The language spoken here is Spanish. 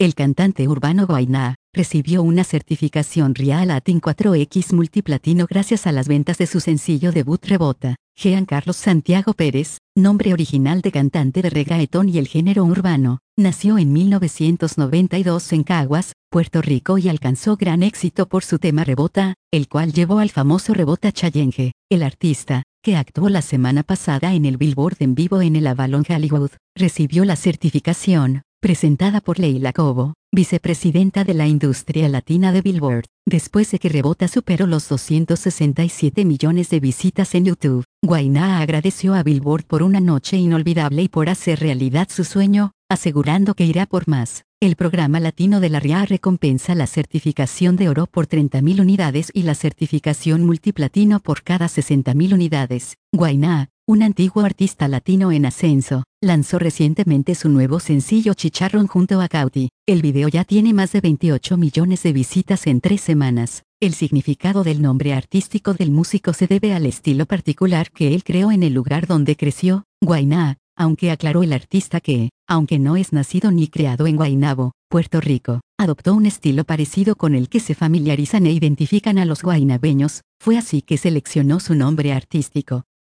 el cantante urbano Guainá recibió una certificación Real Latin 4X multiplatino gracias a las ventas de su sencillo debut Rebota. Jean Carlos Santiago Pérez, nombre original de cantante de reggaetón y el género urbano, nació en 1992 en Caguas, Puerto Rico y alcanzó gran éxito por su tema Rebota, el cual llevó al famoso Rebota Challenge. El artista, que actuó la semana pasada en el Billboard en vivo en el Avalon Hollywood, recibió la certificación, presentada por Leila Cobo, vicepresidenta de la industria latina de Billboard, después de que Rebota superó los 267 millones de visitas en YouTube. Guainá agradeció a Billboard por una noche inolvidable y por hacer realidad su sueño, asegurando que irá por más. El programa latino de la RIA recompensa la certificación de oro por 30.000 unidades y la certificación multiplatino por cada 60.000 unidades. Guainá, un antiguo artista latino en ascenso, lanzó recientemente su nuevo sencillo Chicharrón junto a Cauti. El video ya tiene más de 28 millones de visitas en 3 semanas. El significado del nombre artístico del músico se debe al estilo particular que él creó en el lugar donde creció, Guainá, aunque aclaró el artista que, aunque no es nacido ni creado en Guaynabo, Puerto Rico, adoptó un estilo parecido con el que se familiarizan e identifican a los guaynabeños, fue así que seleccionó su nombre artístico.